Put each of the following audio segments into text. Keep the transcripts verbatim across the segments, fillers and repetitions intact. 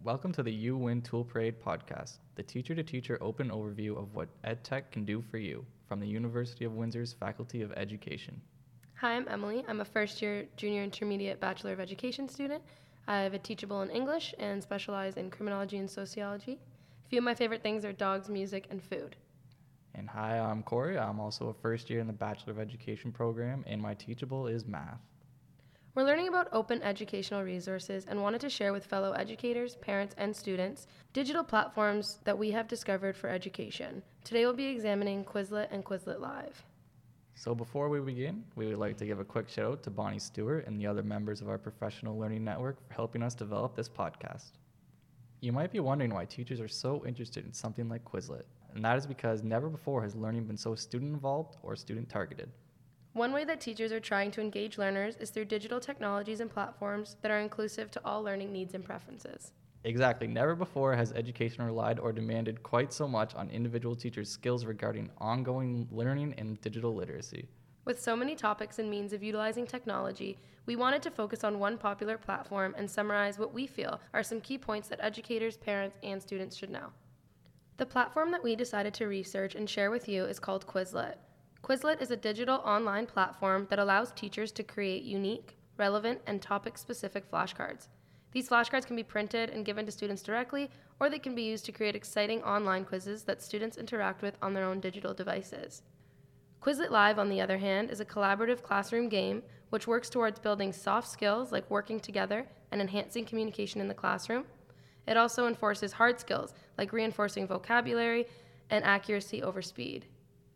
Welcome to the You Win Tool Parade podcast, the teacher-to-teacher open overview of what EdTech can do for you from the University of Windsor's Faculty of Education. Hi, I'm Emily. I'm a first-year junior intermediate Bachelor of Education student. I have a teachable in English and specialize in criminology and sociology. A few of my favorite things are dogs, music, and food. And hi, I'm Corey. I'm also a first year in the Bachelor of Education program, and my teachable is math. We're learning about open educational resources and wanted to share with fellow educators, parents, and students digital platforms that we have discovered for education. Today we'll be examining Quizlet and Quizlet Live. So before we begin, we would like to give a quick shout out to Bonnie Stewart and the other members of our professional learning network for helping us develop this podcast. You might be wondering why teachers are so interested in something like Quizlet, and that is because never before has learning been so student-involved or student-targeted. One way that teachers are trying to engage learners is through digital technologies and platforms that are inclusive to all learning needs and preferences. Exactly. Never before has education relied or demanded quite so much on individual teachers' skills regarding ongoing learning and digital literacy. With so many topics and means of utilizing technology, we wanted to focus on one popular platform and summarize what we feel are some key points that educators, parents, and students should know. The platform that we decided to research and share with you is called Quizlet. Quizlet is a digital online platform that allows teachers to create unique, relevant, and topic-specific flashcards. These flashcards can be printed and given to students directly, or they can be used to create exciting online quizzes that students interact with on their own digital devices. Quizlet Live, on the other hand, is a collaborative classroom game which works towards building soft skills like working together and enhancing communication in the classroom. It also enforces hard skills like reinforcing vocabulary and accuracy over speed.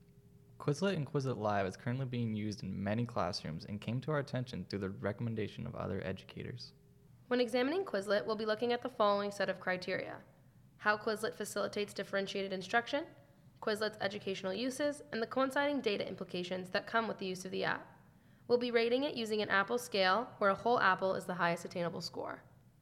Quizlet and Quizlet Live is currently being used in many classrooms and came to our attention through the recommendation of other educators. When examining Quizlet, we'll be looking at the following set of criteria: how Quizlet facilitates differentiated instruction, Quizlet's educational uses, and the coinciding data implications that come with the use of the app. We'll be rating it using an apple scale, where a whole apple is the highest attainable score.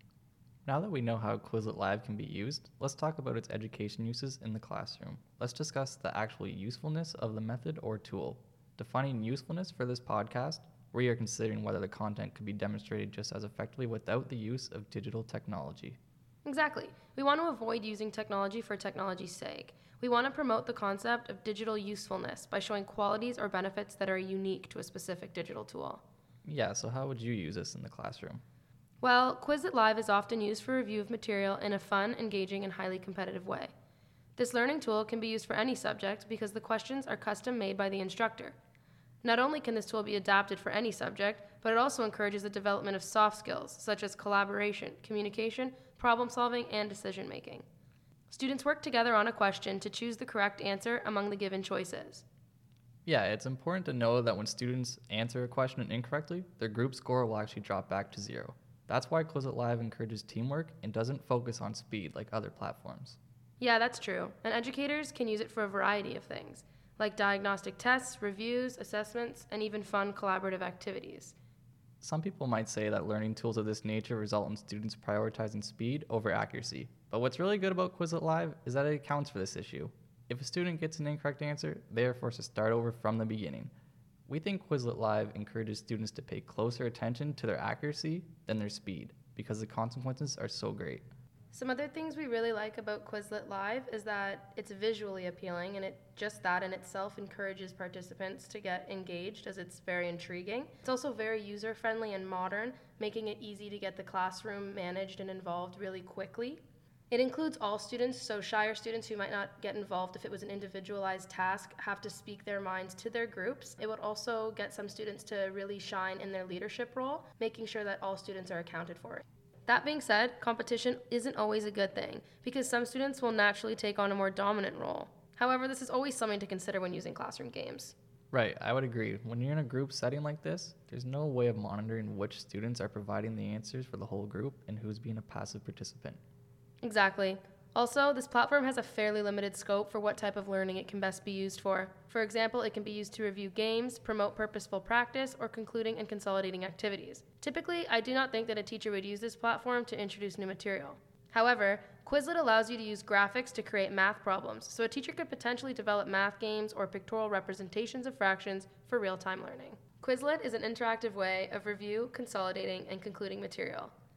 Now that we know how Quizlet Live can be used, let's talk about its education uses in the classroom. Let's discuss the actual usefulness of the method or tool. Defining usefulness for this podcast, we are considering whether the content could be demonstrated just as effectively without the use of digital technology. Exactly. We want to avoid using technology for technology's sake. We want to promote the concept of digital usefulness by showing qualities or benefits that are unique to a specific digital tool. Yeah, so how would you use this in the classroom? Well, Quizlet Live is often used for review of material in a fun, engaging, and highly competitive way. This learning tool can be used for any subject because the questions are custom made by the instructor. Not only can this tool be adapted for any subject, but it also encourages the development of soft skills such as collaboration, communication, problem solving, and decision making. Students work together on a question to choose the correct answer among the given choices. Yeah, it's important to know that when students answer a question incorrectly, their group score will actually drop back to zero. That's why Quizlet Live encourages teamwork and doesn't focus on speed like other platforms. Yeah, that's true. And educators can use it for a variety of things, like diagnostic tests, reviews, assessments, and even fun collaborative activities. Some people might say that learning tools of this nature result in students prioritizing speed over accuracy. But what's really good about Quizlet Live is that it accounts for this issue. If a student gets an incorrect answer, they are forced to start over from the beginning. We think Quizlet Live encourages students to pay closer attention to their accuracy than their speed, because the consequences are so great. Some other things we really like about Quizlet Live is that it's visually appealing, and it just that in itself encourages participants to get engaged as it's very intriguing. It's also very user-friendly and modern, making it easy to get the classroom managed and involved really quickly. It includes all students, so shyer students who might not get involved if it was an individualized task have to speak their minds to their groups. It would also get some students to really shine in their leadership role, making sure that all students are accounted for. That being said, competition isn't always a good thing, because some students will naturally take on a more dominant role. However, this is always something to consider when using classroom games. Right, I would agree. When you're in a group setting like this, there's no way of monitoring which students are providing the answers for the whole group and who's being a passive participant. Exactly. Also, this platform has a fairly limited scope for what type of learning it can best be used for. For example, it can be used to review games, promote purposeful practice, or concluding and consolidating activities. Typically, I do not think that a teacher would use this platform to introduce new material. However, Quizlet allows you to use graphics to create math problems, so a teacher could potentially develop math games or pictorial representations of fractions for real-time learning. Quizlet is an interactive way of review, consolidating, and concluding material.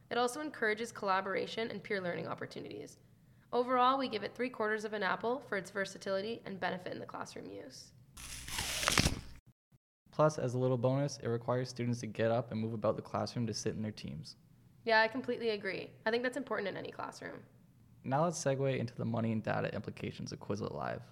It also encourages collaboration and peer learning opportunities. Overall, we give it three quarters of an apple for its versatility and benefit in the classroom use. Plus, as a little bonus, it requires students to get up and move about the classroom to sit in their teams. Yeah, I completely agree. I think that's important in any classroom. Now let's segue into the money and data implications of Quizlet Live.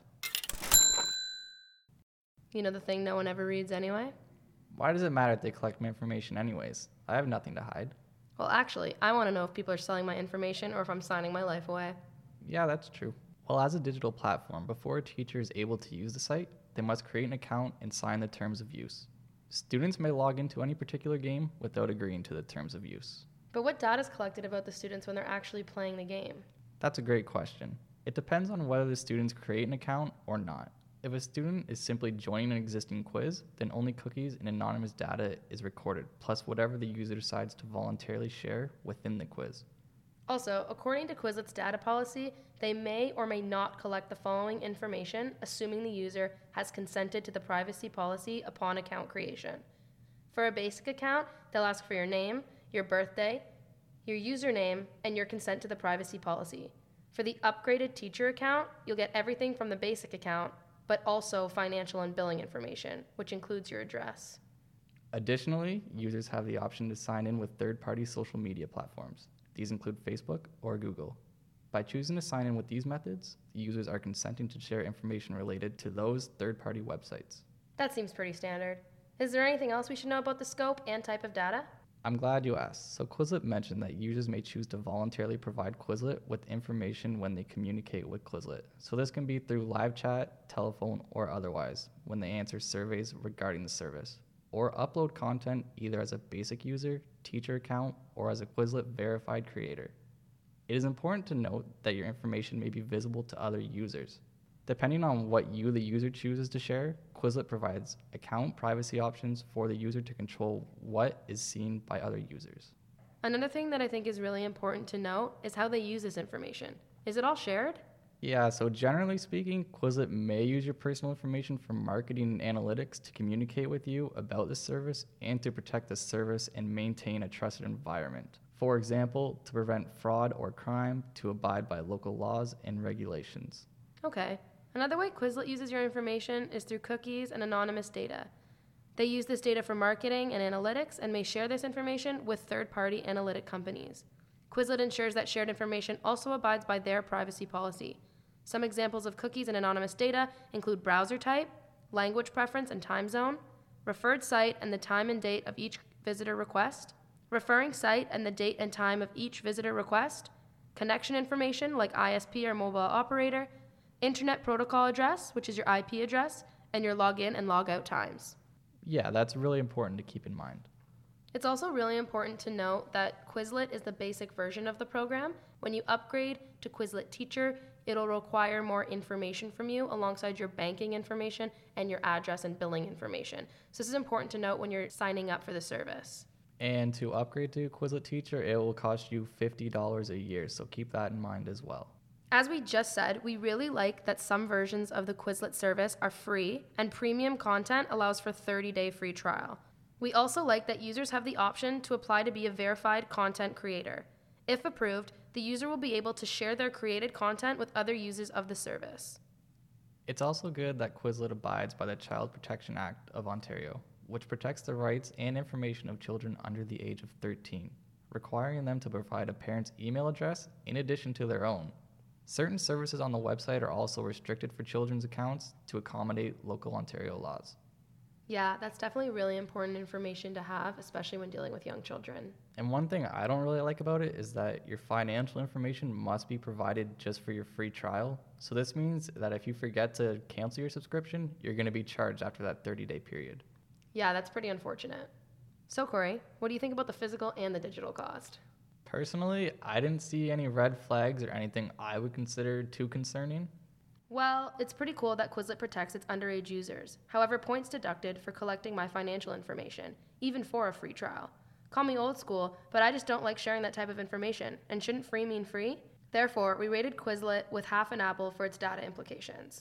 You know the thing no one ever reads anyway? Why does it matter if they collect my information anyways? I have nothing to hide. Well, actually, I want to know if people are selling my information or if I'm signing my life away. Yeah, that's true. Well, as a digital platform, before a teacher is able to use the site, they must create an account and sign the terms of use. Students may log into any particular game without agreeing to the terms of use. But what data is collected about the students when they're actually playing the game? That's a great question. It depends on whether the students create an account or not. If a student is simply joining an existing quiz, then only cookies and anonymous data is recorded, plus whatever the user decides to voluntarily share within the quiz. Also, according to Quizlet's data policy, they may or may not collect the following information, assuming the user has consented to the privacy policy upon account creation. For a basic account, they'll ask for your name, your birthday, your username, and your consent to the privacy policy. For the upgraded teacher account, you'll get everything from the basic account, but also financial and billing information, which includes your address. Additionally, users have the option to sign in with third-party social media platforms. These include Facebook or Google. By choosing to sign in with these methods, the users are consenting to share information related to those third-party websites. That seems pretty standard. Is there anything else we should know about the scope and type of data? I'm glad you asked. So Quizlet mentioned that users may choose to voluntarily provide Quizlet with information when they communicate with Quizlet. So this can be through live chat, telephone, or otherwise when they answer surveys regarding the service, or upload content either as a basic user, teacher account, or as a Quizlet verified creator. It is important to note that your information may be visible to other users. Depending on what you, the user, chooses to share, Quizlet provides account privacy options for the user to control what is seen by other users. Another thing that I think is really important to note is how they use this information. Is it all shared? Yeah, so generally speaking, Quizlet may use your personal information for marketing and analytics to communicate with you about the service and to protect the service and maintain a trusted environment. For example, to prevent fraud or crime, to abide by local laws and regulations. Okay. Another way Quizlet uses your information is through cookies and anonymous data. They use this data for marketing and analytics and may share this information with third-party analytic companies. Quizlet ensures that shared information also abides by their privacy policy. Some examples of cookies and anonymous data include browser type, language preference and time zone, referred site and the time and date of each visitor request, referring site and the date and time of each visitor request, connection information like I S P or mobile operator, Internet protocol address, which is your I P address, and your login and logout times. Yeah, that's really important to keep in mind. It's also really important to note that Quizlet is the basic version of the program. When you upgrade to Quizlet Teacher, it'll require more information from you alongside your banking information and your address and billing information. So this is important to note when you're signing up for the service. And to upgrade to Quizlet Teacher, it will cost you fifty dollars a year, so keep that in mind as well. As we just said, we really like that some versions of the Quizlet service are free, and premium content allows for thirty-day free trial. We also like that users have the option to apply to be a verified content creator. If approved, the user will be able to share their created content with other users of the service. It's also good that Quizlet abides by the Child Protection Act of Ontario, which protects the rights and information of children under the age of thirteen, requiring them to provide a parent's email address in addition to their own. Certain services on the website are also restricted for children's accounts to accommodate local Ontario laws. Yeah, that's definitely really important information to have, especially when dealing with young children. And one thing I don't really like about it is that your financial information must be provided just for your free trial. So this means that if you forget to cancel your subscription, you're going to be charged after that thirty-day period. Yeah, that's pretty unfortunate. So Corey, what do you think about the physical and the digital cost? Personally, I didn't see any red flags or anything I would consider too concerning. Well, it's pretty cool that Quizlet protects its underage users. However, points deducted for collecting my financial information, even for a free trial. Call me old school, but I just don't like sharing that type of information, and shouldn't free mean free? Therefore, we rated Quizlet with half an apple for its data implications.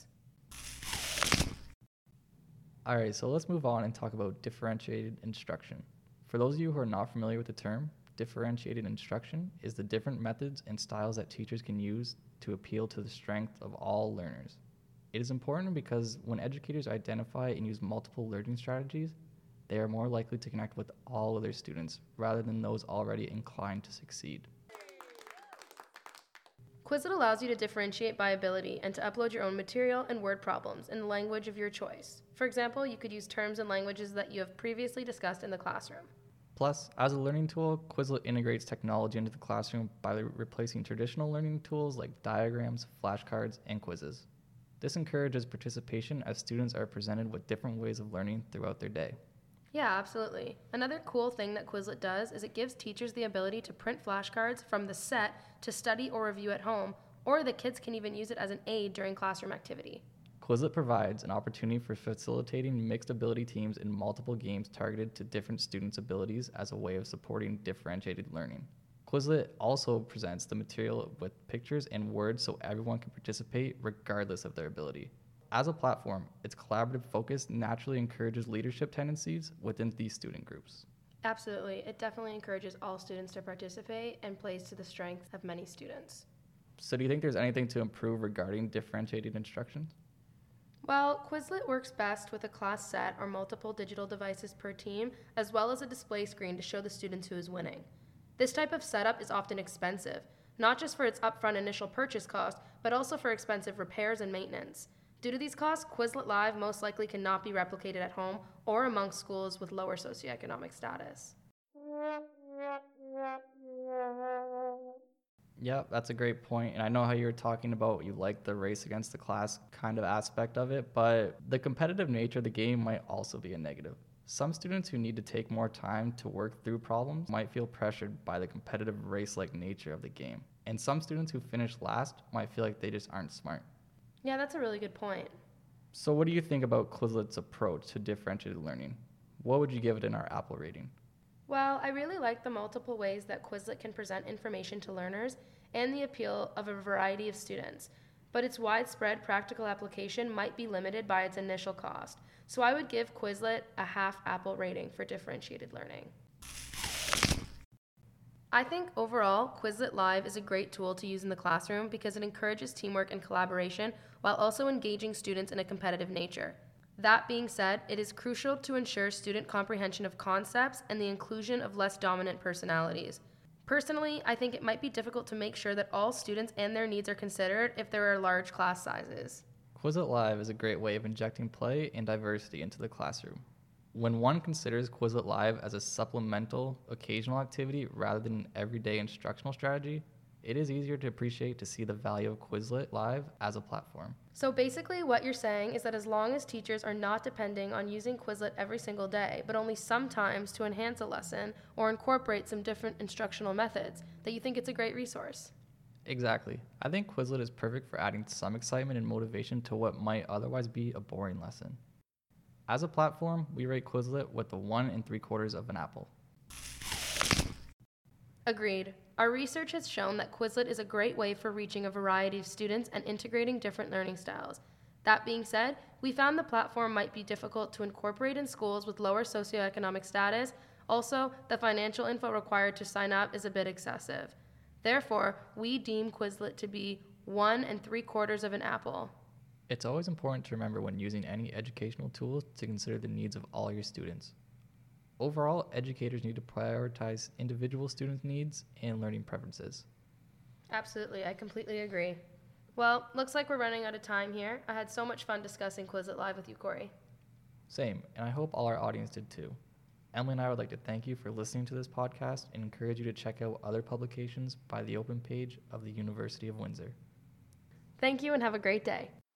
Alright, so let's move on and talk about differentiated instruction. For those of you who are not familiar with the term, differentiated instruction is the different methods and styles that teachers can use to appeal to the strength of all learners. It is important because when educators identify and use multiple learning strategies, they are more likely to connect with all of their students rather than those already inclined to succeed. Quizlet allows you to differentiate by ability and to upload your own material and word problems in the language of your choice. For example, you could use terms and languages that you have previously discussed in the classroom. Plus, as a learning tool, Quizlet integrates technology into the classroom by replacing traditional learning tools like diagrams, flashcards, and quizzes. This encourages participation as students are presented with different ways of learning throughout their day. Yeah, absolutely. Another cool thing that Quizlet does is it gives teachers the ability to print flashcards from the set to study or review at home, or the kids can even use it as an aid during classroom activity. Quizlet provides an opportunity for facilitating mixed ability teams in multiple games targeted to different students' abilities as a way of supporting differentiated learning. Quizlet also presents the material with pictures and words so everyone can participate regardless of their ability. As a platform, its collaborative focus naturally encourages leadership tendencies within these student groups. Absolutely. It definitely encourages all students to participate and plays to the strengths of many students. So do you think there's anything to improve regarding differentiated instruction? Well, Quizlet works best with a class set or multiple digital devices per team, as well as a display screen to show the students who is winning. This type of setup is often expensive, not just for its upfront initial purchase cost, but also for expensive repairs and maintenance. Due to these costs, Quizlet Live most likely cannot be replicated at home or amongst schools with lower socioeconomic status. Yeah, that's a great point. And I know how you were talking about you like the race against the class kind of aspect of it, but the competitive nature of the game might also be a negative. Some students who need to take more time to work through problems might feel pressured by the competitive race-like nature of the game. And some students who finish last might feel like they just aren't smart. Yeah, that's a really good point. So what do you think about Quizlet's approach to differentiated learning? What would you give it in our Apple rating? Well, I really like the multiple ways that Quizlet can present information to learners and the appeal of a variety of students, but its widespread practical application might be limited by its initial cost. So I would give Quizlet a half Apple rating for differentiated learning. I think overall, Quizlet Live is a great tool to use in the classroom because it encourages teamwork and collaboration while also engaging students in a competitive nature. That being said, it is crucial to ensure student comprehension of concepts and the inclusion of less dominant personalities. Personally, I think it might be difficult to make sure that all students and their needs are considered if there are large class sizes. Quizlet Live is a great way of injecting play and diversity into the classroom. When one considers Quizlet Live as a supplemental, occasional activity rather than an everyday instructional strategy, it is easier to appreciate to see the value of Quizlet Live as a platform. So basically what you're saying is that as long as teachers are not depending on using Quizlet every single day, but only sometimes to enhance a lesson or incorporate some different instructional methods, that you think it's a great resource. Exactly. I think Quizlet is perfect for adding some excitement and motivation to what might otherwise be a boring lesson. As a platform, we rate Quizlet with the one and three quarters of an apple. Agreed. Our research has shown that Quizlet is a great way for reaching a variety of students and integrating different learning styles. That being said, we found the platform might be difficult to incorporate in schools with lower socioeconomic status. Also, the financial info required to sign up is a bit excessive. Therefore, we deem Quizlet to be one and three quarters of an apple. It's always important to remember when using any educational tools to consider the needs of all your students. Overall, educators need to prioritize individual student needs and learning preferences. Absolutely, I completely agree. Well, looks like we're running out of time here. I had so much fun discussing Quizlet Live with you, Corey. Same, and I hope all our audience did too. Emily and I would like to thank you for listening to this podcast and encourage you to check out other publications by the open page of the University of Windsor. Thank you and have a great day.